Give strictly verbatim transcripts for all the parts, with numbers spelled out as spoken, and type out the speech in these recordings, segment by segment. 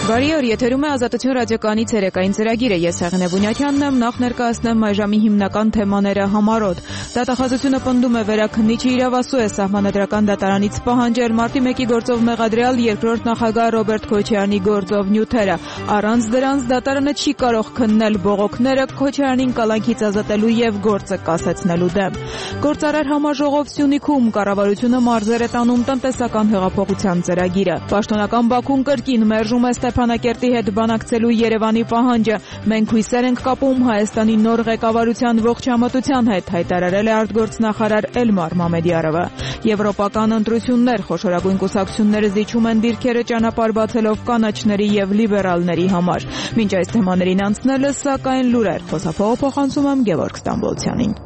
Բարի օր, եթերում է Ազատություն ռադիոկայանի ցերեկային ծրագիրը։ Ես Հեղինե Բունյաթյանն եմ, նախ ներկայացնեմ այժմի հիմնական թեմաները համառոտ։ Դատախազությունը պնդում է վերաքննիչը իրավասու է Սահմանադրական դատարանից պահանջել մարտի մեկի գործով մեղադրյալ երկրորդ նախագահ Ռոբերտ Քոչարյանի գործով նյութերը։ Առանց դրանց դատարանը չի կարող քննել բողոքները Քոչարյանին կալանքից ազատելու եւ գործը կասեցնելու դեմ։ Գործարար համաժողով Սյունիքում կառավարությունը մարզեր է տանում տնտեսական հեղափոխության ծրագիրը։ Պաշտոնական Բաքուն կրկին մերժում է Ստեփանակերտի հետ բանակցելու Երևանի պահանջը։ Մենք հույսեր ենք կապում Հայաստանի նոր ղեկավարության ողջամտության հետ, հայտարարել է արտգործնախարար Էլմար Մամեդյարովը։ Եվրոպական ընտրություններ խոշորագույն կուսակցությունները զիջում են դիրքերը ճանապարհ բացելով կանաչների եւ լիբերալների համար։ Մինչ այս թեմաներին անցնելը, սակայն լուրեր խոսափողը փոխանցում եմ Գևորգ Ստամբոլցյանին։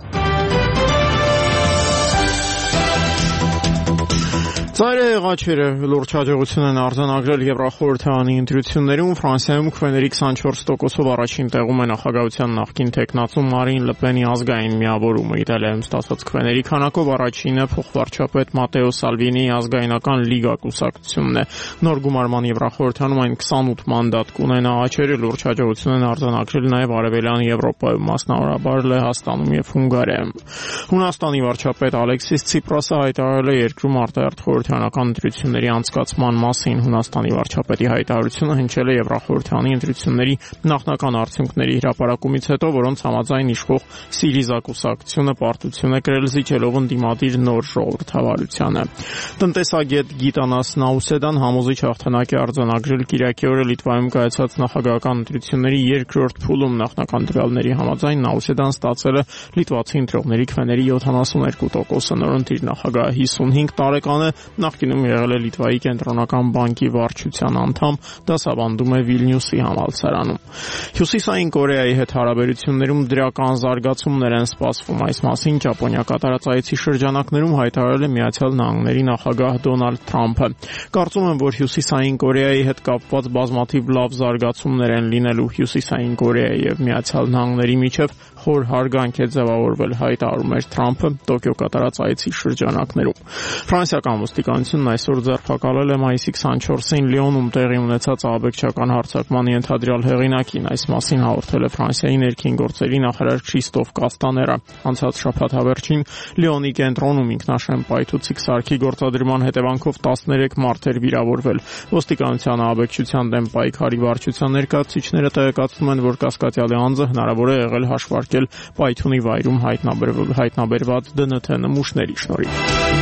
Ծայրը եղաչերը լուրջ հաջողություն են արձանագրել Եվրախորհրդարանի ընտրություններում։ Ֆրանսիայում քվեների քսանչորս տոկոսով առաջին տեղում է նախագահության նախկին թեկնածու Մարին Լը Պենի ազգային միավորումը։ Իտալիայում ստացած քվեների քանակով առաջինը փոխվարչապետ Մատեո Սալվինիի ազգայնական լիգա կուսակցությունն է։ Նոր գումարման Եվրախորհրդարանում այն քսանութ մանդատ կունենա։ Աջերը լուրջ հաջողություն են արձանագրել նաև Արևելյան Եվրոպայում, մասնավորաբար Լեհաստանում եւ Հունգարիայում։ Հունաստանի վարչապետ Ալեքսիս Ցիպրասը հայտարարել է երկրում արտահերթ խորհրդարանական ընտրությունների անցկացման մասին։ Հունաստանի վարչապետի հայտարարությունը հնչել է Եվրախորհրդարանի ընտրությունների նախնական արդյունքների հրապարակումից հետո, որոնց համաձայն իշխող Սիրիզա կուսակցությունը պարտություն է կրել զիջելով ընդդիմադիր նոր ժողովրդավարությանը։ Տնտեսագետ Գիտանաս Նաուսեդան համոզիչ հաղթանակ է արձանագրել Կիրակի օրը Լիտվայում կայացած նախագահական ընտրությունների երկրորդ փուլում։ Նախնական տվյալների համաձայն Նաուսեդան ստացել է լիտվացի ընտրողների քվեների յոթանասունհինգ տոկոսը։ Նորընտիր նախագահը հիսունհինգ տարեկան է, նախկինում եղել է Լիտվայի կենտրոնական բանկի վարչության անդամ, դասավանդում է Վիլնյուսի համալսարանում։ Հյուսիսային Կորեայի հետ հարաբերություններում դրական զարգացումներ են սպասվում։ Այս մասին Ճապոնիա կատարածայցի շրջանակներում հայտարարել է Միացյալ Նահանգների նախագահ Դոնալդ Թրամփը։ Կարծում եմ, որ Հյուսիսային Կորեայի հետ կապված բազմաթիվ լավ զարգացումներ են լինելու Հյուսիսային Կորեայի եւ Միացյալ Նահանգների միջև խոր հարգանք է ձևավորվել, հայտարարում էր Թրամփը Տոկիո կատարած այցի շրջանակներում։ Ֆրանսիական ոստիկանությունն այսօր ձերբակալել է մայիսի քսանչորսին Լիոնում տեղի ունեցած ահաբեկչական հարձակման ենթադրյալ հեղինակին։ Այս մասին հաղորդել է Ֆրանսիայի ներքին գործերի նախարար Քրիստոֆ Կաստաները։ Անցած շաբաթ հավերժին Լիոնի կենտրոնում ինքնաշեն պայթուցիկ սարքի գործադրման հետևանքով տասներեք մարդ էր վիրավորվել։ Ոստիկանության ահաբեկչության դեմ պայքարի վարչության ներկայացուցիչները տեղեկացնում են, որ կասկածյալի անձը հնարավոր է եղել հաշվարկել պայթյունի վայրում հայտնաբերված Դը Ն Թ նմուշների շնորհիվ։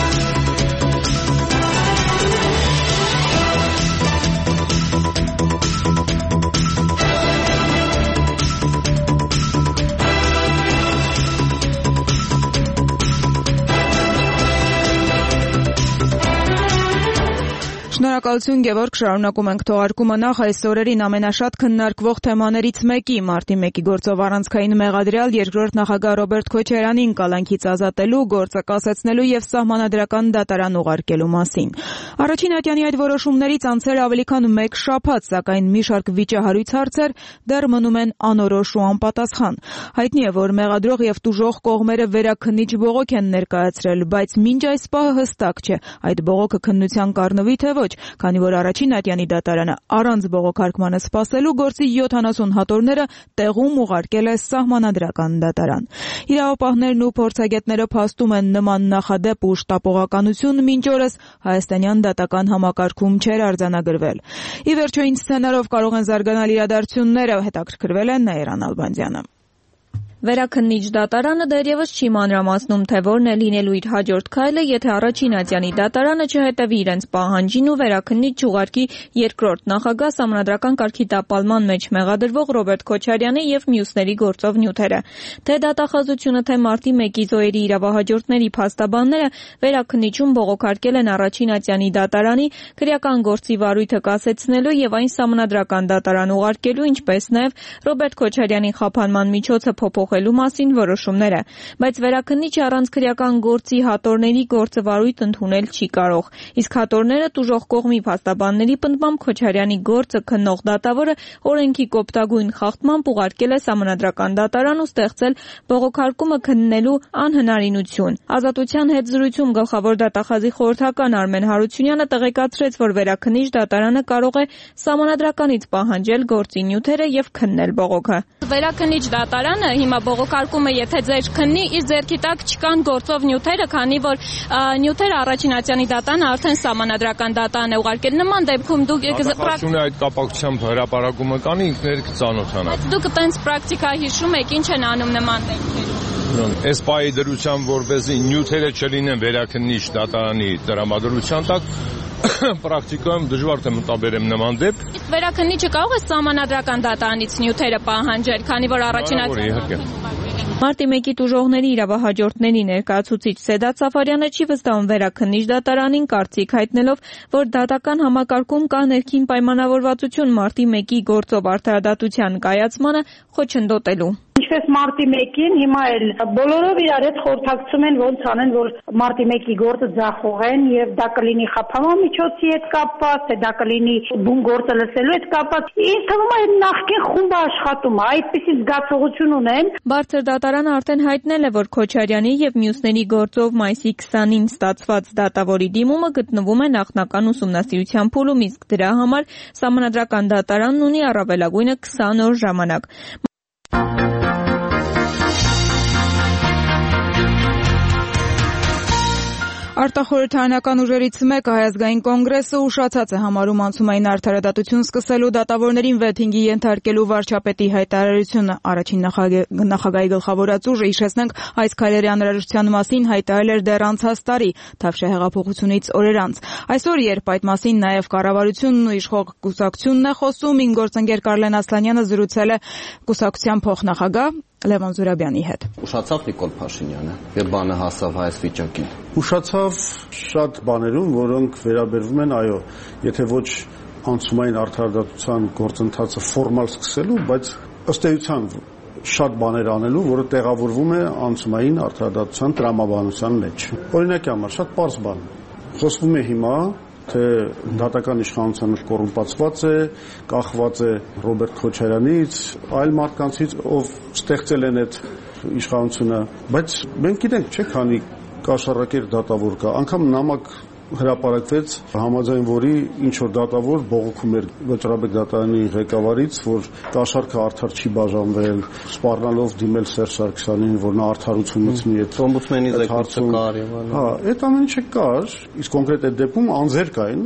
Շնորհակալություն Գևորգ, շարունակում ենք թողարկումը։ Նախ այս օրերին ամենաշատ քննարկվող թեմաներից մեկի մարտի մեկի գործով առանցքային մեղադրյալ երկրորդ նախագահ Ռոբերտ Քոչարյանին կալանքից ազատելու, գործը կասեցնելու եւ Սահմանադրական դատարան ուղարկելու մասին։ Առաջին ատյանի այդ որոշումներից անցել ավելի քան մեկ շաբաթ, սակայն մի շարք վիճահարույց հարցեր դեռ մնում են անորոշ ու անպատասխան։ Հայտնի է, որ մեղադրող եւ տուժող կողմերը վերաքննիչ բողոք են ներկայացրել, բայց մինչ այս պահը հստակ չէ այդ բողոքը քննության կառնվի թե ոչ, քանի որ առաջին ատյանի դատարանը առանց բողոքարկմանը սպասելու գործի յոթանասուն հատորները տեղում ուղարկել է Սահմանադրական դատարան։ Իրավապահներն ու փորձագետները փաստում են նման նախադեպ ու շտապողականություն մինչ օրս հայաստանյան դատական համակարգում չէր արձանագրվել։ Ի վերջո ինչ սցենարով կարող են զարգանալ իրադարձությունները, հետաքրքրվել է Նաիրա Նալբանդյանը։ Վերաքննիչ դատարանը դեռևս չի մանրամասնում, թե որն է լինելու իր հաջորդ քայլը, եթե առաջին ատյանի դատարանը չհետևի իրենց պահանջին ու վերաքննիչ չուղարկի երկրորդ նախագահ Սահմանադրական կարգի տապալման մեջ մեղադրվող Ռոբերտ Քոչարյանի եւ մյուսների գործով նյութերը։ Թե դատախազությունը, թե մարտի մեկի զոհերի իրավահաջորդների փաստաբանները վերաքննիչում բողոքարկել են առաջին ատյանի դատարանի քրեական գործի վարույթը կասեցնելու եւ այն Սահմանադրական դատարան ուղարկելու, ինչպես նաեւ Ռոբերտ Քոչարյանի խափանման միջոցը փոփոխ փոխելու մասին որոշումները, բայց վերաքննիչը առանց քրեական գործի հատորների գործը վարույթ ընդունել չի կարող։ Իսկ հատորները տուժող կողմի փաստաբանների պնդմամբ Քոչարյանի գործը քննող դատավորը օրենքի կոպտագույն խախտմամբ ուղարկել է Սահմանադրական դատարան ու ստեղծել բողոքարկումը քննելու անհնարինություն։ Ազատության հետ զրույցում գլխավոր դատախազի խորհրդական Արմեն Հարությունյանը տեղեկացրեց, որ վերաքննիչ դատարանը կարող է Սահմանադրականից պահանջել գործի նյութերը եւ քննել բողոքը։ Վերաքննիչ դատարանը հիմա բողոքարկումը եթե ձեր քննի, իր ձեռքի տակ չկան գործով նյութերը, քանի որ նյութերը առաջին ատյանի դատան արդեն Սահմանադրական դատարան է ուղարկել։ Նման դեպքում դուք այդ կապակցությամբ հրապարակումը կանի ինքներդ կծանոթանաք։ Դուք այտենց պրակտիկա հիշում եք, ինչ են անում նման դեպքերում։ Այս պահի դրությամբ որպեսզի նյութերը չլինեն վերաքննիչ դատարանի տրամադրության տակ, պրակտիկայում դժվար թե մտաբերեմ նման դեպք։ Իսկ վերաքննիչը կարող է Սահմանադրական դատարանից նյութերը պահանջել, քանի որ առաջին ատյանը Մարտի մեկի տուժողների իրավահաջորդների ներկայացուցիչ Սեդատ Սաֆարյանը չի վստահում վերաքննիչ դատարանին, կարծիք հայտնելով, որ դատական համակարգում կա ներքին պայմանավորվածություն մարտի մեկի գործով արդարադատության կայացմանը խոչընդոտելու։ Ինչպես մարտի մեկին, հիմա էլ բոլորով իրար հետ խորհրդակցում են ոնց անեն, որ մարտի մեկի գործը ձախողեն եւ դա կլինի խափանման միջոցի հետ կապված, թե դա կլինի բուն գործը լսելու հետ կապված։ Ինձ թվում է այդ նախկին խումբը աշխատում է, այդպիսի զգացողություն ունեն։ Բարձր դատարանը արդեն հայտնել է, որ Քոչարյանի եւ մյուսների գործով մայիսի քսանին ստացված դատավորի դիմումը գտնվում է նախնական ուսումնասիրության փուլում, իսկ դրա համար Սահմանադրական դատարանն ունի առավելագույնը քսան օր ժամանակ։ Արտախորհրդարանական ուժերից մեկը Հայ ազգային կոնգրեսը ուշացած է համարում անցումային արդարադատություն սկսելու դատավորներին վեթինգի ենթարկելու վարչապետի հայտարարությունը։ Առաջին նախագահի գլխավորած ուժը, հիշեցնենք, այս քայլերի անհրաժեշտության մասին հայտարարել էր դեռ անցած տարի Թավշյա հեղափոխությունից օրեր անց։ Այսօր, երբ այդ մասին նաև կառավարությունն ու իշխող կուսակցությունն է խոսում, իմ գործընկեր Կարլեն Ասլանյանը զրուցել է կուսակցության փոխնախագահ Լևոն Զուրաբյանի հետ։ Ուշացավ Նիկոլ Փաշինյանը, եւ բանը հասավ այս վիճակին։ Ուշացավ շատ բաներում, որոնք վերաբերվում են, այո, եթե ոչ անցումային արդարադատության գործընթացը ֆորմալ սկսելու, բայց ըստ էության շատ բաներ անելու, որը տեղավորվում է անցումային արդարադատության տրամաբանության մեջ։ Օրինակի համար շատ պարզ բան։ Խոսվում է հիմա թե դատական իշխանությունը կոռումպացված է, կախված է Ռոբերտ Քոչարյանից, այլ մարդկանցից, ով ստեղծել են այդ իշխանությունը, բայց մենք գիտենք, չէ՞, քանի կաշառակեր դատավոր կա, անգամ նամակ հրապարակվեց, համաձայն որի ինչ որ դատավոր բողոքում էր Վճռաբեկ դատարանի ղեկավարից, որ կաշառքը արդար չի բաժանվել, սպառնալով դիմել Սերժ Սարգսյանին, որ նա արդարություն մտցնի այդ օմբուդսմենի զեկույցը կար եւ այլն։ Հա, այդ ամեն ինչը կար, իսկ կոնկրետ այդ դեպքում անձեր կային,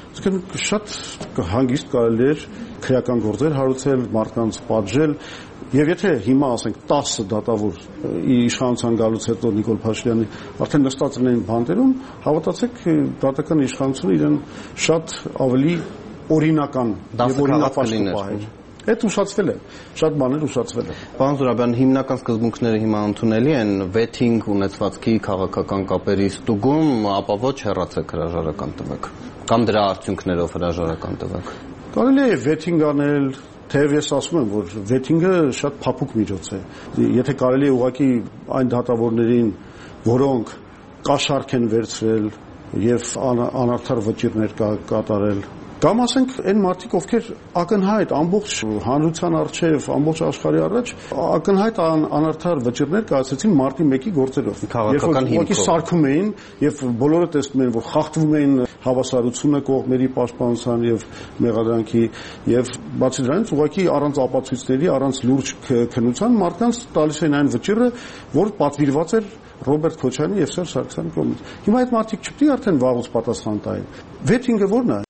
իսկ շատ հանգիստ կարելի էր քրեական գործեր հարուցել, մարդկանց պատժել։ Եվ եթե հիմա ասենք տասը դատավոր իշխանության գալուց հետո Նիկոլ Փաշինյանի արդեն նստած լինեն բանտերում, հավատացեք, դատական իշխանությունը իրեն շատ ավելի օրինական եւ օրինապաշտ պահեր։ Այդ ուշացվել է, շատ բաներ ուշացվել է։ Պարոն Զուրաբյան, հիմնական սկզբունքները հիմա ընդունելի են վեթինգ ունեցվածքի քաղաքական կապերի ստուգում, ապա ոչ հեռացեք հրաժարական տվեք, կամ դրա արդյունքներով հրաժարական տվեք։ Կարելի է վեթինգ անել, թեև ես ասում եմ, որ վեթինգը շատ փափուկ միջոց է։ Եթե կարելի է ուղղակի այն դատավորներին, որոնք կաշառք են վերցրել եւ անարդար վճիռներ կատարել, կամ ասենք այն մարդիկ, ովքեր ակնհայտ ամբողջ հանրության առջև, ամբողջ աշխարհի առաջ ակնհայտ անարդար վճիռներ կայացրեցին մարտի մեկի գործերով, քաղաքական հիմքով սարքում էին եւ բոլորը տեսնում են, որ խախտվում էին հավասարությունը կողմերի պաշտպանության եւ մեղադրանքի եւ բացի դրանից ուղղակի առանց ապացույցների, առանց լուրջ քննության մարդկանց տալիս են այն վճիռը, որ պատվիրված էր Ռոբերտ Քոչարյանի եւ Սերժ Սարգսյանի կողմից։ Հիմա այդ մարդիկ չպետք է արդեն վաղուց պատասխան տային։ Վեթինգը ո՞րն է։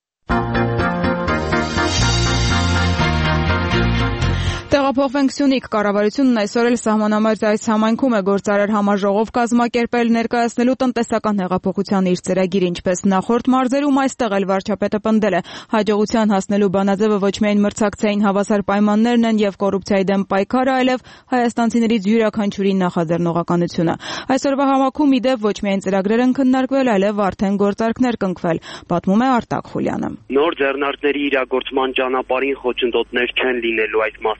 Տեղափոխվենք Սյունիք, կառավարությունն այսօր էլ սահմանամերձ այս համայնքում է գործարար համաժողով կազմակերպել ներկայացնելու տնտեսական հեղափոխության իր ծրագիրը, ինչպես նախորդ մարզերում այստեղ էլ վարչապետը պնդել է հաջողության հասնելու բանաձևը ոչ միայն մրցակցային հավասար պայմաններն են եւ կոռուպցիայի դեմ պայքարը, այլև հայաստանցիներից յուրաքանչյուրի նախաձեռնողականությունը։ Այսօրվա համակում իդեպ ոչ միայն ծրագրեր են քննարկվել, այլև արդեն գործարքներ կնքվել, պատմում է Արտակ Խուլյանը։ Նոր ձեռնարկների իրագործման ճանապարհին խոչընդոտներ չեն լինելու, այդ մասին այսօր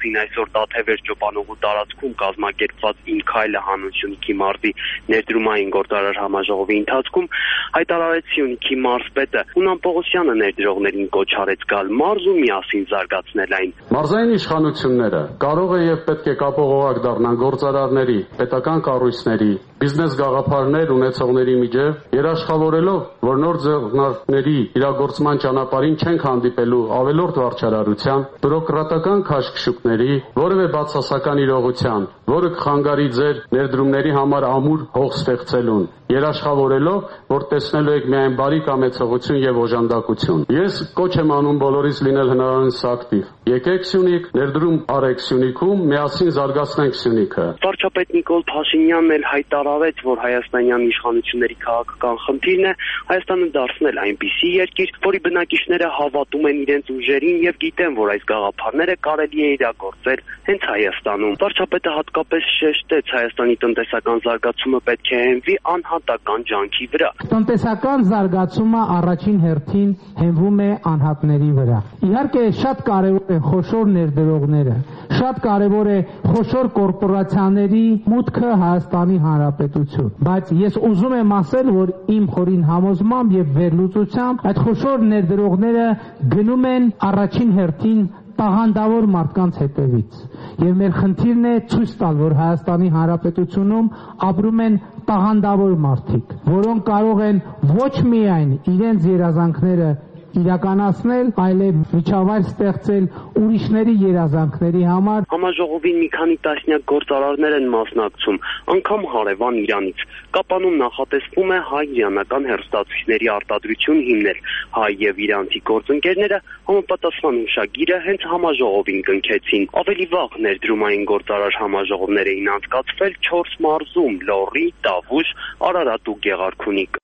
այսօր Տաթևեր ճոպանուղու տարածքում կազմակերպված «Իմ քայլը» հանուն Սյունիքի մարզի ներդրումային գործարար համաժողովի ընթացքում հայտարարեց Սյունիքի մարզպետը։ Ունան Պողոսյանը ներդրողներին կոչ արեց գալ մարզ ու միասին զարգացնել այն։ Մարզային իշխանությունները կարող է եւ պետք է կապողովակ դառնան գործարարների, պետական կառույցների, բիզնես գաղափարներ ունեցողների միջև, երաշխավորելով, որ նոր ձեռնարկների իրագործման ճանապարհին չենք հանդիպելու ավելորդ վարչարարության, բյուրոկրատական քաշքշուկների, որևէ բացասական իրողության, որը կխանգարի ձեր ներդրումների համար ամուր հող ստեղծելուն, երաշխավորելով, որ տեսնելու եք միայն բարի կամեցողություն եւ օժանդակություն։ Ես կոչ եմ անում բոլորիս լինել հնարավորինս ակտիվ։ Եկեք Սյունիք, ներդրում արեք Սյունիքում, միասին զարգացնենք Սյունիքը։ Վարչապետ Նիկոլ Փաշինյանն էլ հայտարարեց, որ հայաստանյան իշխանությունների քաղաքական խնդիրն է Հայաստանը դարձնել այնպիսի երկիր, որի բնակիչները հավատում են իրենց ուժերին եւ գիտեն, որ այս գաղափարները կարելի է իրագործել հենց Հայաստանում։ Վարչապետը հատկապես շեշտեց Հայաստանի տնտեսական զարգացումը պետք է հենվի անհատական ջանքի վրա։ Տնտեսական զարգացումը առաջին հերթին հենվում է անհատների վրա։ Իհարկե շատ կարևոր է խոշոր ներդրողները, շատ կարևոր է խոշոր կորպորացիաների մուտքը Հայաստանի Հանրապետություն, բայց ես ուզում եմ ասել, որ իմ խորին համոզմամբ եւ վերլուծությամբ այդ խոշոր ներդրողները գնում են առաջին հերթին տաղանդավոր մարդկանց հետևից եւ մեր խնդիրն է ցույց տալ, որ Հայաստանի Հանրապետությունում ապրում են տաղանդավոր մարդիկ, որոնք կարող են ոչ միայն իրենց երազանքները իրականացնել, այլև միջավայր ստեղծել ուրիշների երազանքների համար։ Համաժողովին մի քանի տասնյակ գործարարներ են մասնակցում, անգամ հարևան Իրանից։ Կապանում նախատեսվում է հայ-իրանական հեռուստացույցների արտադրություն հիմնել։ Հայ եւ իրանցի գործընկերները համապատասխան հուշագիրը հենց համաժողովին կնքեցին։ Ավելի վաղ ներդրումային գործարար համաժողովներ էին անցկացվել չորս մարզում՝ Լոռի, Տավուշ, Արարատ ու Գեղարքունիք։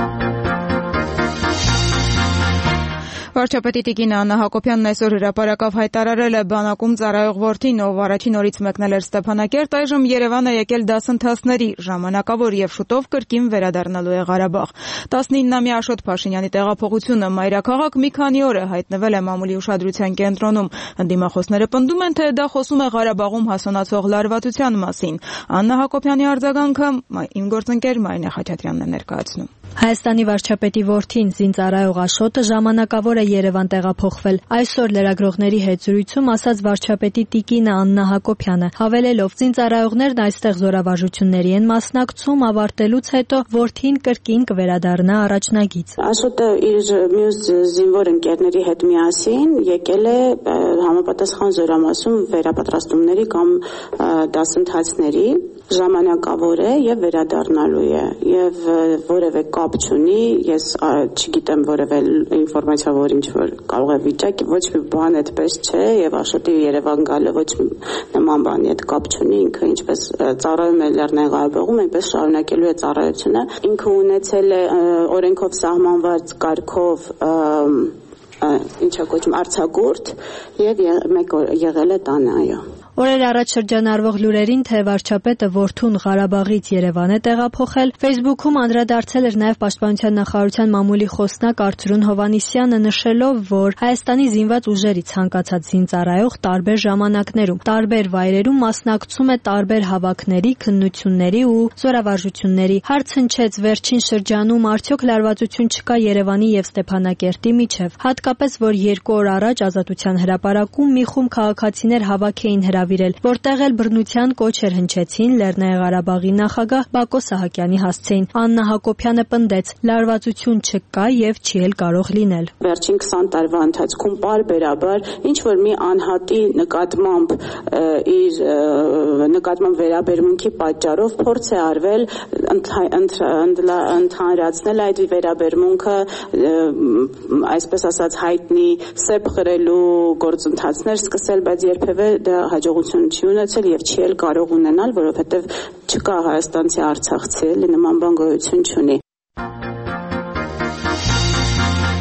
Վարչապետի տիկին Աննա Հակոբյանն այսօր հրապարակավ հայտարարել է բանակում ծառայող որդին, ով առաջին օրից մեկնել էր Ստեփանակերտ, այժմ Երևան է եկել դասընթացների, ժամանակավոր եւ շուտով կրկին վերադառնալու է Ղարաբաղ։ տասնիննամյա Աշոտ Փաշինյանի տեղափոխությունը մայրաքաղաք մի քանի օր է հայտնվել է մամուլի ուշադրության կենտրոնում։ Ընդդիմախոսները պնդում են, թե դա խոսում է Ղարաբաղում հասունացող լարվածության մասին։ Աննա Հակոբյանի արձագանքը իմ գործընկեր Մարինե Խաչատրյանն է ներկայացնում։ Հայաստանի վարչապետի որդին զինծառայող Աշոտը ժամանակավոր է Երևան տեղափոխվել։ Այսօր լրագրողների հետ զրույցում ասաց վարչապետի տիկինը Աննա Հակոբյանը, հավելելով զինծառայողներն այստեղ զորավարժությունների են մասնակցում, ավարտելուց հետո որդին կրկին կվերադառնա առաջնագիծ։ Աշոտը իր մյուս զինվոր ընկերների հետ միասին եկել է համապատասխան զորամասում վերապատրաստումների կամ դասընթացների, ժամանակավոր է եւ վերադառնալու է եւ որևէ կապ չունի, ես չգիտեմ որևէ ինֆորմացիա, որ ինչ որ կարող է վիճակի, ոչ մի բան այդպես չէ եւ Աշոտի Երևան գալը ոչ մի նման բանի հետ կապ չունի, ինքը ինչպես ծառայում է Լեռնային Ղարաբաղում, այնպես շարունակելու է ծառայությունը։ Ինքը ունեցել է օրենքով սահմանված կարգով ինչա կոչում արձակուրդ եւ մեկ օր եղել է տանը, այո։ Օրեր առաջ շրջանառվող լուրերին, թե վարչապետը որդուն Ղարաբաղից Երևան է տեղափոխել, Facebook-ում անդրադարձել էր նաև Պաշտպանության նախարարության մամուլի խոսնակ Արծրուն Հովհաննիսյանը, նշելով, որ Հայաստանի զինված ուժերի ցանկացած զինծառայող տարբեր ժամանակներում, տարբեր վայրերում մասնակցում է տարբեր հավաքների, քննությունների ու զորավարժությունների։ Հարց հնչեց վերջին շրջանում արդյոք լարվածություն չկա Երևանի եւ Ստեփանակերտի միջև, հատկապես որ երկու օր առաջ Ազատության հրապարակում մի խումբ քաղաքացիներ հավաք էին հրավիրել, որտեղ էլ բռնության կոչեր հնչեցին Լեռնային Ղարաբաղի նախագահ Բակո Սահակյանի հասցեին։ Աննա Հակոբյանը պնդեց, լարվածություն չկա եւ չի էլ կարող լինել։ Վերջին քսան տարվա ընթացքում պարբերաբար ինչ որ մի անհատի նկատմամբ իր նկատմամբ վերաբերմունքի պատճառով փորձ է արվել ընդհանրացնել այդ վերաբերմունքը, այսպես ասած հայտնի սեփ խրելու գործընթացներ սկսել, բայց երբևէ դա հաջողություն չի ունեցել եւ չի էլ կարող ունենալ, որովհետեւ չկա հայաստանցի արցախցի, էլի նման բան գոյություն չունի։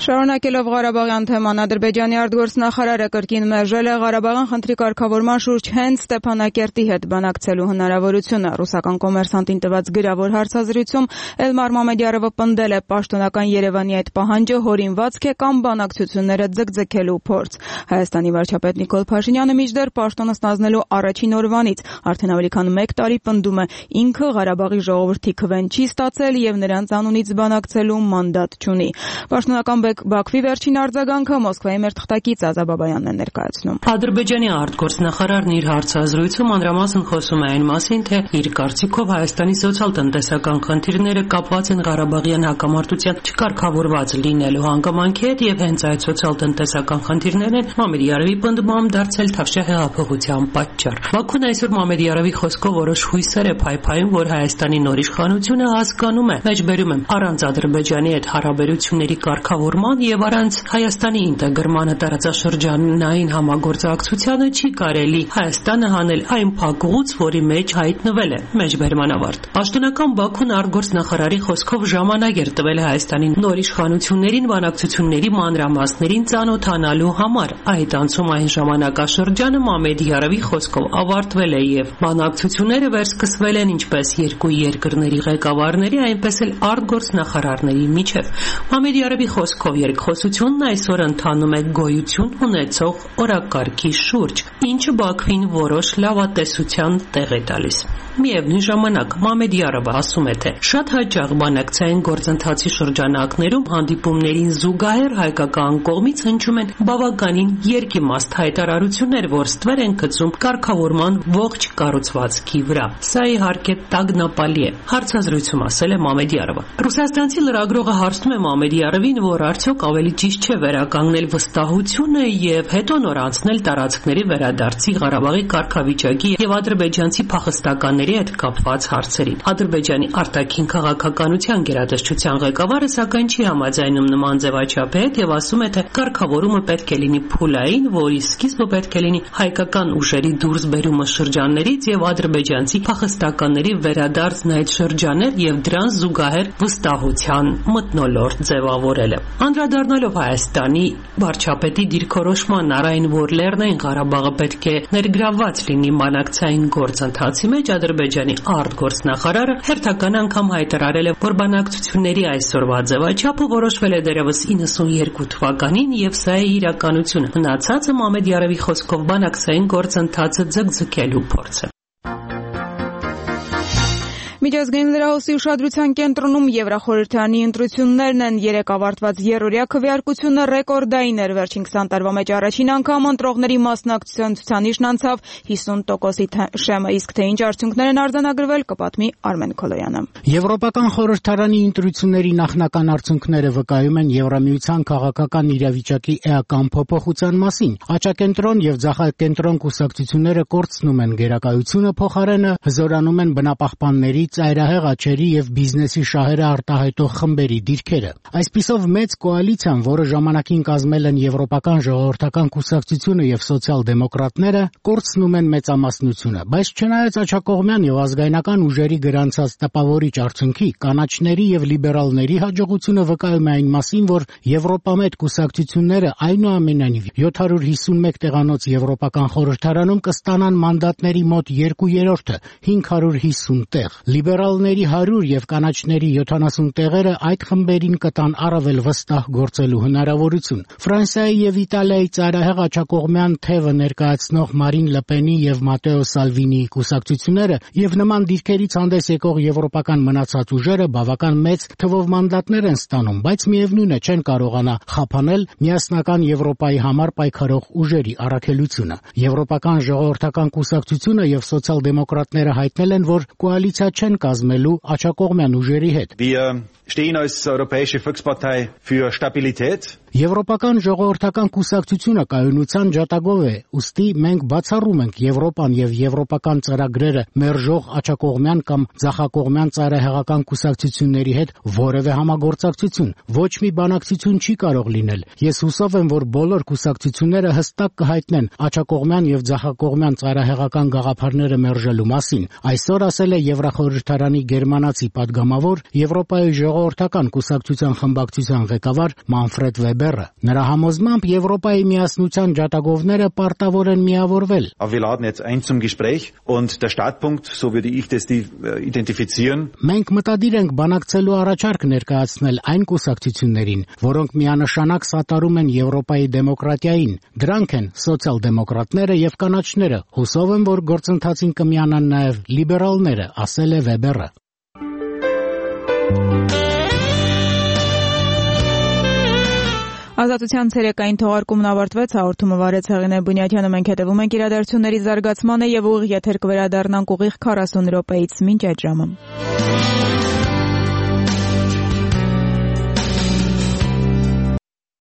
Շարունակելով Ղարաբաղյան թեման, Ադրբեջանի արտգործնախարարը կրկին մերժել է Ղարաբաղյան խնդրի կարգավորման շուրջ հենց Ստեփանակերտի հետ բանակցելու հնարավորությունը։ Ռուսական կոմերսանտին տված գրավոր հարցազրույցում Էլմար Մամեդյարովը պնդել է պաշտոնական Երևանի այդ պահանջը հորինվածք է կամ բանակցությունները ձգձգելու փորձ։ Հայաստանի վարչապետ Նիկոլ Փաշինյանը մինչդեռ պաշտոնը ստանձնելու առաջին օրվանից արդեն ավելի քան մեկ տարի պնդում է ինքը Ղարաբաղի ժողովրդի քվեն չի ստացել եւ նրանց անունից բանակցելու մանդատ չունի։ Պաշտոնական Բաքվի վերջին արձագանքը Մոսկվայի մեր թղթակից Ազա Բաբայանն է ներկայացնում։ Ադրբեջանի արտգործնախարարն իր հարցազրույցում անդրամասն խոսում է այն մասին, թե իր կարծիքով Հայաստանի սոցիալ-տնտեսական խնդիրները կապված են Ղարաբաղյան հակամարտության չկարգավորված լինելու հանգամանքի հետ եւ հենց այդ սոցիալ-տնտեսական խնդիրներն են Մամեդյարովի պնդմամբ դարձել Թավշյա հեղափոխության պատճառ։ Բաքուն այսօր Մամեդյարովի խոսքով որոշ հույսեր է փայփայում, որ Հայաստանի նոր իշխանությունը հասկանում է, մեջբերում է առանց Ադրբեջանի հետ հարաբերությունների կարգավորման եւ առանց Հայաստանի ինտեգրմանը տարածաշրջանային համագործակցությանը չի կարելի Հայաստանը հանել այն փակուղուց, որի մեջ հայտնվել է մեջբերման ավարտ։ Պաշտոնական Բաքուն արտգործնախարարի խոսքով ժամանակ էր տվել Հայաստանի նոր իշխանություններին բանակցությունների մանրամասներին ծանոթանալու համար։ Այդ անցումային ժամանակաշրջանը Մամեդյարովի խոսքով ավարտվել է եւ բանակցությունները վերսկսվել են ինչպես երկու երկրների ղեկավարների, այնպես էլ արտգործնախարարների միջև։ Մամեդյարովի խոսքով երկխոսությունն այսօր ընթանում է գոյություն ունեցող օրակարգի շուրջ, ինչը Բաքվին որոշ լավատեսության տեղ է տալիս։ Միևնույն ժամանակ Մամեդյարովը ասում է, թե շատ հաճախ բանակցային գործընթացի շրջանակներում հանդիպումներին զուգահեռ հայկական կողմից հնչում են բավականին երկիմաստ հայտարարություններ, որ ստվեր են գցում կարգավորման ողջ կառուցվածքի վրա։ Սա իհարկե տագնապալի է, հարցազրույցում ասել է Մամեդյարովը։ Ռուսաստանցի լրագրողը հարցնում է Մամեդյարովին, որ արդյոք ավելի ճիշտ չէ վերականգնել վստահությունը եւ հետո նոր անցնել տարածքների վերադարձի, Ղարաբաղի կարգավիճակի եւ ադրբեջանցի փախստականների հետ կապված հարցերին։ Ադրբեջանի արտաքին քաղաքականության գերատեսչության ղեկավարը սակայն չի համաձայնում նման ձևաչափի հետ եւ ասում է, թե կարգավորումը պետք է լինի փուլային, որի սկիզբը պետք է լինի հայկական ուժերի դուրսբերումը շրջաններից եւ ադրբեջանցի փախստականների վերադարձն այդ շրջաններ եւ դրան զուգահեռ վստահության մթնոլորտ ձևավորելը։ Անդրադառնալով Հայաստանի վարչապետի դիրքորոշման առ այն, որ Լեռնային Ղարաբաղը պետք է ներգրավված լինի բանակցային գործընթացի մեջ, Ադրբեջանի արտգործնախարարը հերթական անգամ հայտարարել է, որ բանակցությունների այսօրվա ձևաչափը որոշվել է դեռևս իննսունյերկու թվականին եւ սա է իրականությունը։ Մնացածը Մամեդյարովի խոսքով բանակցային գործընթացը ձգձգելու փորձ է։ Միջազգային լրահոսի ուշադրության կենտրոնում Եվրախորհրդանի ընտրություններն են։ Երեկ ավարտված երրորդյա քվեարկությունը ռեկորդային էր։ Վերջին քսան տարվա մեջ առաջին անգամ ընտրողների մասնակցության ցուցանիշն անցավ հիսուն տոկոսի շեմը, իսկ թե ինչ արդյունքներ են արձանագրվել, կպատմի Արմեն Քոլոյանը։ Եվրոպական խորհրդարանի ընտրությունների նախնական արդյունքները վկայում են Եվրամիության քաղաքական իրավիճակի էական փոփոխության մասին։ Աճակենտրոն եւ ձախակենտրոն կուսակցությունները կորցնում են գերակայությունը, փոխարենը հզորանում են բնապահպանների, ծայրահեղ աճերի եւ բիզնեսի շահերը արտահայտող խմբերի դիրքերը։ Այսպիսով մեծ կոալիցիան, որը ժամանակին կազմել են Եվրոպական ժողովրդական կուսակցությունը եւ սոցիալ-դեմոկրատները, կորցնում են մեծամասնությունը, բայց չնայած աչակողմյան եւ ազգայնական ուժերի գրանցած տպավորիչ արդյունքի, կանաչների եւ լիբերալների հաջողությունը վկայում է այն մասին, որ Եվրոպամետ կուսակցությունները այնուամենայնիվ յոթ հարյուր հիսունմեկ տեղանոց Եվրոպական խորհրդարանում կստանան մանդատների մոտ երկու երրորդը՝ հինգ հարյուր հիսուն տեղ։ Լիբերալների հարյուր եւ կանաչների յոթանասուն տեղերը այդ խմբերին կտան առավել վստահ գործելու հնարավորություն։ Ֆրանսիայի եւ Իտալիայի ծայրահեղ աչակողմյան թևը ներկայացնող Մարին Լեպենի եւ Մատեո Սալվինիի կուսակցությունները եւ նման դիրքերից հանդես եկող եվրոպական մնացած ուժերը բավական մեծ թվով մանդատներ են ստանում, բայց միևնույն է չեն կարողանա խափանել միասնական Եվրոպայի համար պայքարող ուժերի առաքելությունը։ Եվրոպական ժողովրդական կուսակցությունը եւ սոցիալ-դեմոկրատները հայտնել են, որ կոալիցիա չեն կազմելու աչակողմյան ուժերի հետ։ Wir stehen als Europäische Volkspartei für Stabilität. Եվրոպական ժողովրդական կուսակցությունը կայունության ջատագով է, ուստի մենք բացառում ենք Եվրոպան եւ եվրոպական ծրագրերը մերժող աչակողմյան կամ ձախակողմյան ծայրահեղական կուսակցությունների հետ որևէ համագործակցություն։ Ոչ մի բանակցություն չի կարող լինել։ Ես հուսով եմ, որ բոլոր կուսակցությունները հստակ կհայտնեն աչակողմյան եւ ձախակողմյան ծայրահեղական գաղափարները մերժելու մասին։ Այսօր ասել է Եվրախորհրդի խորհրդարանի գերմանացի падգամավոր Եվրոպայի ժողովրդական կուսակցության խմբակցության ղեկավար Մանֆրեդ Վեբերը։ Նրա համոզմամբ Եվրոպայի միասնության ջատագովները պարտավոր են միավորվել։ Wir laden jetzt ein zum Gespräch und der Startpunkt, so würde ich das identifizieren. Մենք մտադիր ենք բանակցելու առաջարկ ներկայացնել այն կուսակցություններին, որոնք միանշանակ սատարում են Եվրոպայի դեմոկրատիային։ Դրանք են սոցիալ-դեմոկրատները եւ կանաչները։ Հուսով եմ, որ գործընթացին կմիանան նաեւ լիբերալները, ասել է Վեբերը։ Ազատության ցերեկային թողարկումն ավարտվեց, հաղորդումը վարեց Հեղինե Բունյաթյանը, մենք հետևում ենք իրադարձությունների զարգացմանը եւ ուղիղ եթեր կվերադառնանք ուղիղ քառասուն րոպեից մինչ այդ ժամը։